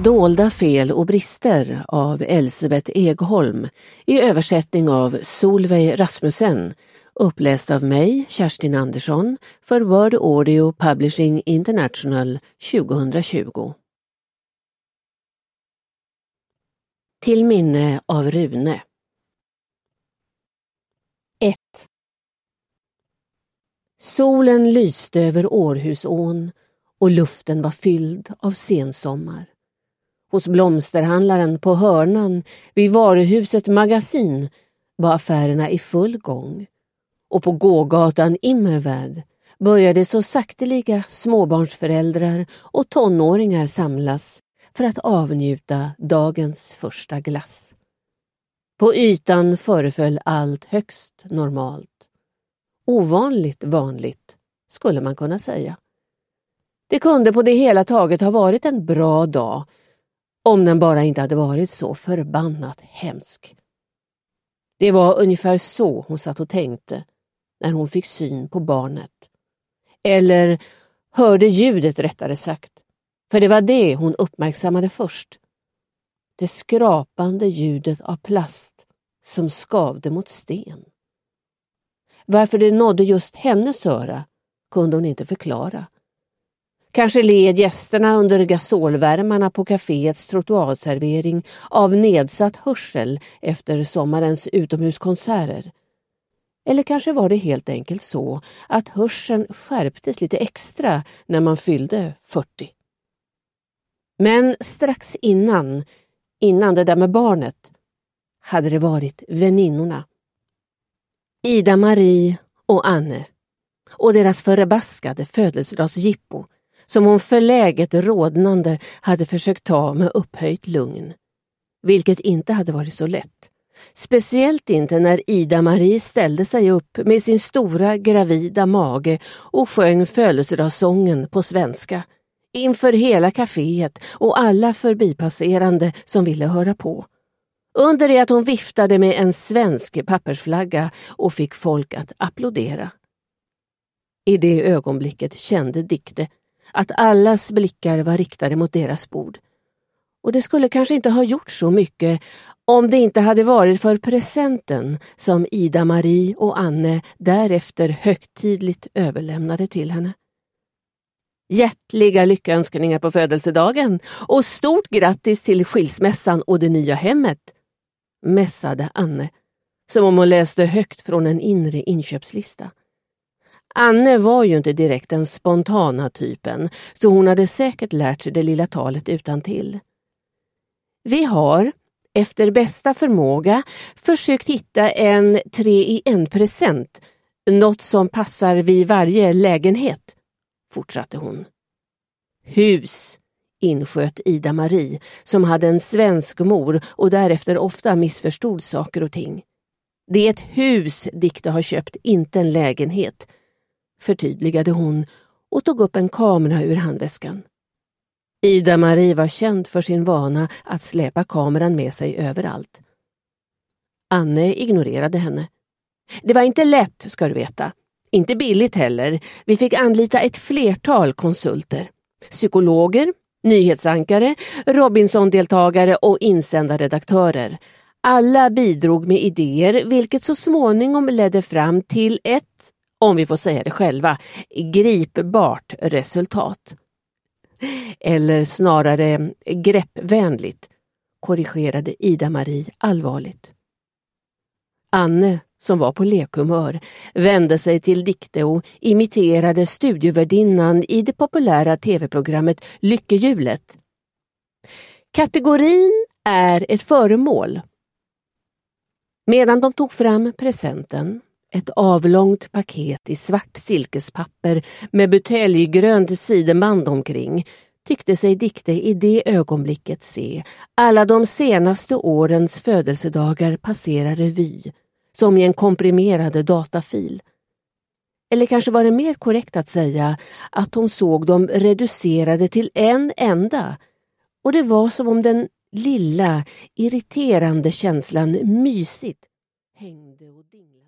Dolda fel och brister av Elisabeth Egholm i översättning av Solveig Rasmussen, uppläst av mig, Kerstin Andersson, för Word Audio Publishing International 2020. Till minne av Rune. 1. Solen lyste över Århusån och luften var fylld av sensommar. Hos blomsterhandlaren på hörnan vid varuhuset Magasin var affärerna i full gång. Och på gågatan Immervärd började så sakteliga småbarnsföräldrar och tonåringar samlas för att avnjuta dagens första glass. På ytan föreföll allt högst normalt. Ovanligt vanligt, skulle man kunna säga. Det kunde på det hela taget ha varit en bra dag, om den bara inte hade varit så förbannat hemsk. Det var ungefär så hon satt och tänkte när hon fick syn på barnet. Eller hörde ljudet rättare sagt, för det var det hon uppmärksammade först. Det skrapande ljudet av plast som skavde mot sten. Varför det nådde just hennes öra kunde hon inte förklara. Kanske led gästerna under gasolvärmarna på kaféets trottoarservering av nedsatt hörsel efter sommarens utomhuskonserter. Eller kanske var det helt enkelt så att hörseln skärptes lite extra när man fyllde 40. Men strax innan det där med barnet, hade det varit väninnorna. Ida-Marie och Anne och deras förbaskade födelsedagsjippo som hon förläget rodnande hade försökt ta med upphöjt lugn. Vilket inte hade varit så lätt. Speciellt inte när Ida-Marie ställde sig upp med sin stora gravida mage och sjöng födelsedagssången på svenska inför hela kaféet och alla förbipasserande som ville höra på. Under det att hon viftade med en svensk pappersflagga och fick folk att applådera. I det ögonblicket kände Dikte att allas blickar var riktade mot deras bord. Och det skulle kanske inte ha gjort så mycket om det inte hade varit för presenten som Ida-Marie och Anne därefter högtidligt överlämnade till henne. Hjärtliga lyckönskningar på födelsedagen och stort grattis till skilsmässan och det nya hemmet, mässade Anne, som om hon läste högt från en inre inköpslista. Anne var ju inte direkt den spontana typen, så hon hade säkert lärt sig det lilla talet utantill. Vi har, efter bästa förmåga, försökt hitta en 3-i-1-present, något som passar vid varje lägenhet, fortsatte hon. Hus, insköt Ida-Marie, som hade en svensk mor och därefter ofta missförstod saker och ting. Det är ett hus Dikte har köpt, inte en lägenhet, förtydligade hon och tog upp en kamera ur handväskan. Ida-Marie var känd för sin vana att släpa kameran med sig överallt. Anne ignorerade henne. Det var inte lätt, ska du veta. Inte billigt heller. Vi fick anlita ett flertal konsulter. Psykologer, nyhetsankare, Robinson-deltagare och insändarredaktörer. Alla bidrog med idéer, vilket så småningom ledde fram till ett, om vi får säga det själva, gripbart resultat. Eller snarare greppvänligt, korrigerade Ida-Marie allvarligt. Anne, som var på lekhumör, vände sig till Dikte och imiterade studiovärdinnan i det populära tv-programmet Lyckehjulet. Kategorin är ett föremål. Medan de tog fram presenten, ett avlångt paket i svart silkespapper med buteljgrönt sidenband omkring, tyckte sig Dikte i det ögonblicket se alla de senaste årens födelsedagar passera revy, som i en komprimerad datafil. Eller kanske var det mer korrekt att säga att hon såg dem reducerade till en enda, och det var som om den lilla, irriterande känslan mysigt hängde och dinglade.